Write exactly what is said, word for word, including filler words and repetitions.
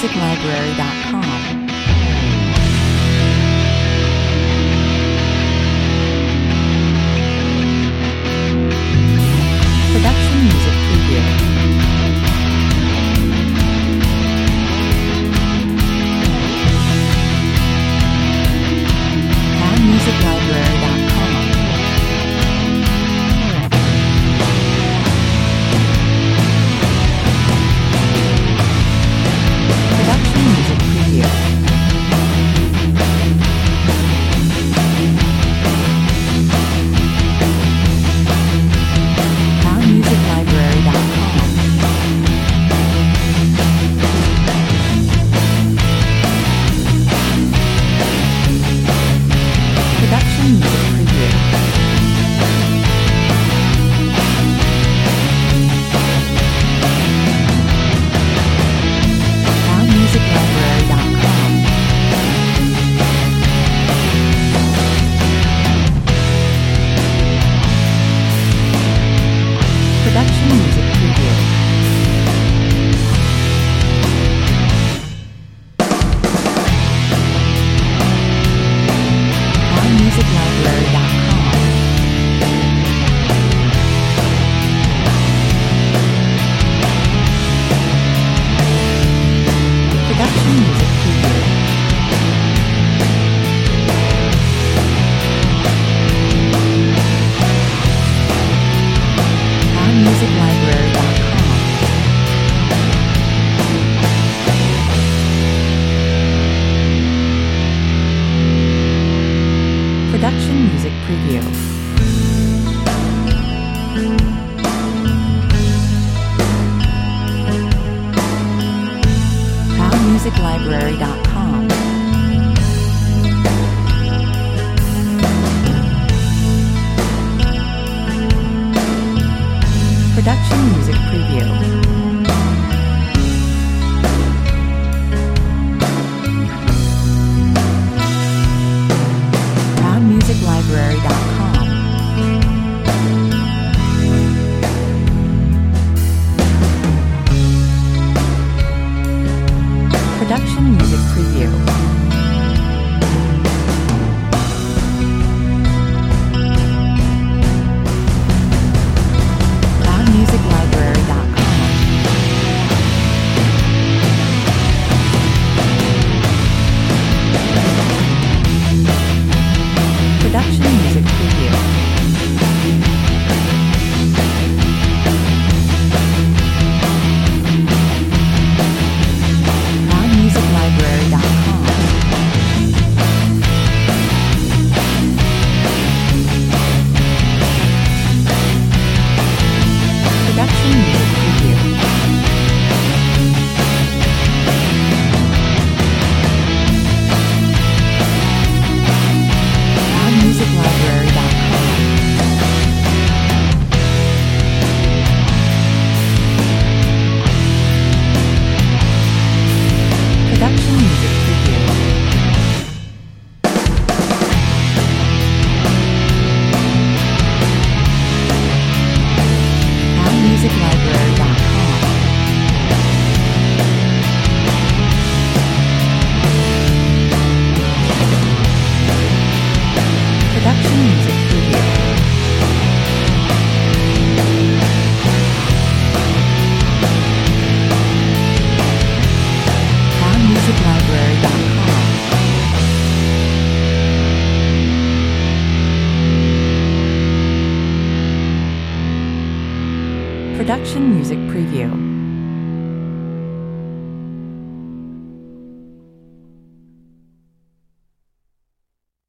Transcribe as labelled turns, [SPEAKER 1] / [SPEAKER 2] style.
[SPEAKER 1] music library dot com. Production music preview. music library dot com. Production music preview. music library dot com. Production music preview. music library dot com. Production music preview. music library dot com. Production music preview. music library dot com. Production music preview. music library dot com. Production music preview. music library dot com. Production music preview. music library dot com. Production music preview. music library dot com. Production music preview. music library dot com. Production music preview. music library dot com. Production music preview. music library dot com. Production music preview.